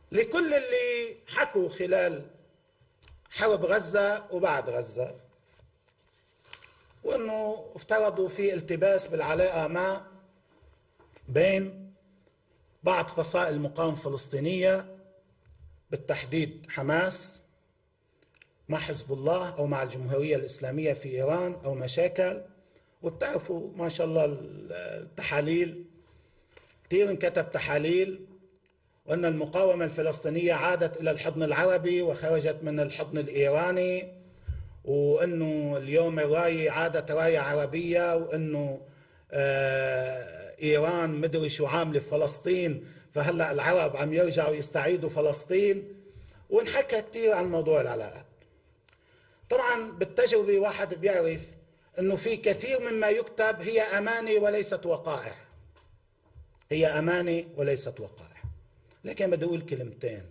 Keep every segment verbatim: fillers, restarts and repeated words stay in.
لكل اللي حكوا خلال حرب غزة وبعد غزة، وأنه افترضوا في التباس بالعلاقة ما بين بعض فصائل المقاومة الفلسطينية، بالتحديد حماس مع حزب الله أو مع الجمهورية الإسلامية في إيران، أو مشاكل. وبتعرفوا ما شاء الله التحاليل، كثير انكتب تحاليل وأن المقاومة الفلسطينية عادت إلى الحضن العربي وخرجت من الحضن الإيراني، وأنه اليوم الراية عادت راية عربية، وأنه آه إيران مدري شو عاملة في فلسطين، فهلأ العرب عم يرجعوا يستعيدوا فلسطين. ونحكى كثير عن موضوع العلاقات. طبعا بالتجربة واحد بيعرف أنه في كثير مما يكتب هي أماني وليست وقائع، هي أماني وليست وقائع. لكن بدي أقول كلمتين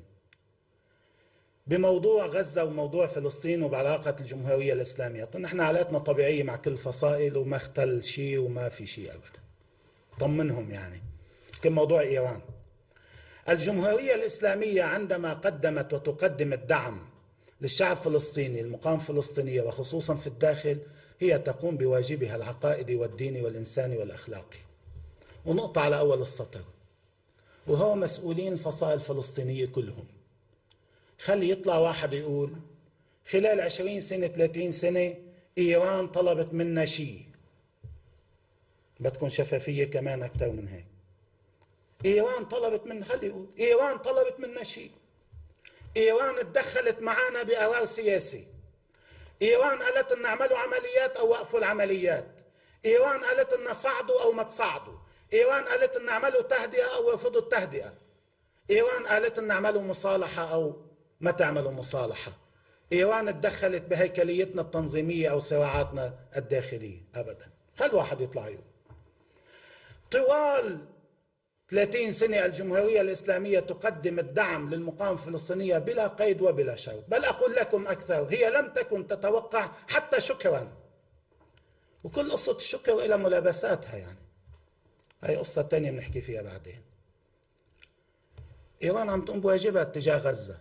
بموضوع غزة وموضوع فلسطين وبعلاقة الجمهورية الإسلامية. طبعا نحن علاقتنا طبيعية مع كل الفصائل وما اختل شيء وما في شيء أبدا، طمنهم يعني. لكن موضوع إيران، الجمهورية الإسلامية عندما قدمت وتقدم الدعم للشعب الفلسطيني، المقاومة الفلسطينية وخصوصا في الداخل، هي تقوم بواجبها العقائدي والديني والإنساني والأخلاقي. ونقطة على أول السطر، وهو مسؤولين الفصائل الفلسطينية كلهم. خلي يطلع واحد يقول خلال عشرين سنة ثلاثين سنة إيران طلبت منا شيء، بدكم شفافية كمان أكثر من هيك. إيران طلبت من خلي يقول إيران طلبت منا شيء. إيران اتدخلت معنا بقرار سياسي. إيران قالت إن نعملوا عمليات أو وقفوا العمليات. إيران قالت إن صعدوا أو ما تصعدوا. إيران قالت إن نعملوا تهدئة أو يرفضوا التهدئة. إيران قالت إن نعملوا مصالحة أو ما تعملوا مصالحة. إيران اتدخلت بهيكليتنا التنظيمية أو صراعاتنا الداخلية؟ أبدا. خل واحد يطلع يقول طوال ثلاثين سنة الجمهورية الإسلامية تقدم الدعم للمقاومة الفلسطينية بلا قيد وبلا شرط. بل أقول لكم أكثر، هي لم تكن تتوقع حتى شكرا. وكل قصة الشكر إلى ملابساتها، يعني هاي قصة تانية بنحكي فيها بعدين. إيران عم تقوم بواجبها تجاه غزة.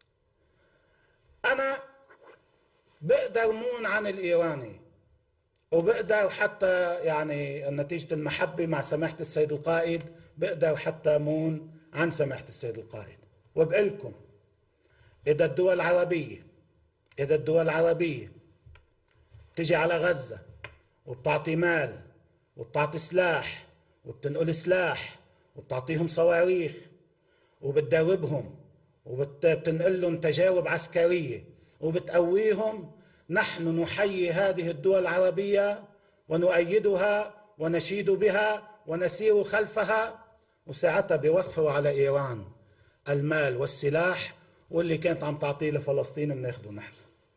أنا بقدر مون عن الإيراني، وبقدر حتى يعني نتيجة المحبة مع سماحة السيد القائد بقدر حتى مون عن سماحة السيد القائد. وبقلكم إذا الدول العربية إذا الدول العربية تجي على غزة وبتعطي مال وبتعطي سلاح وبتنقل سلاح وبتعطيهم صواريخ وبتدربهم وبتنقل لهم تجارب عسكرية وبتقويهم، نحن نحيي هذه الدول العربية ونؤيدها ونشيد بها ونسير خلفها. وساعتها بيوفروا على إيران المال والسلاح، واللي كانت عم تعطيه لفلسطين بناخده نحن.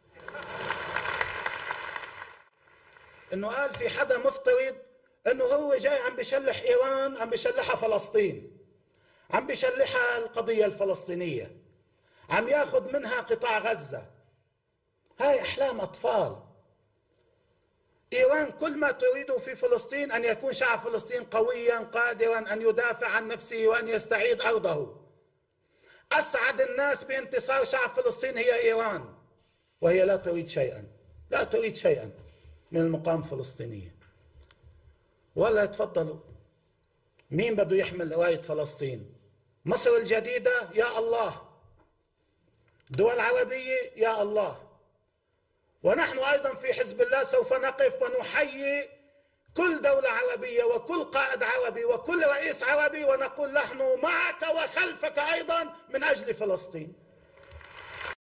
انه قال في حدا مفترض انه هو جاي عم بيشلح إيران، عم بيشلحها فلسطين، عم بيشلحها القضية الفلسطينية، عم ياخذ منها قطاع غزة. هاي أحلام أطفال. إيران كل ما تريده في فلسطين أن يكون شعب فلسطين قويا قادرا أن يدافع عن نفسه وأن يستعيد أرضه. أسعد الناس بانتصار شعب فلسطين هي إيران، وهي لا تريد شيئا لا تريد شيئا من المقاومة الفلسطينية. ولا تفضلوا، مين بده يحمل راية فلسطين؟ مصر الجديدة يا الله، دول عربية يا الله. ونحن أيضا في حزب الله سوف نقف ونحيي كل دولة عربية وكل قائد عربي وكل رئيس عربي، ونقول نحن معك وخلفك أيضا من أجل فلسطين.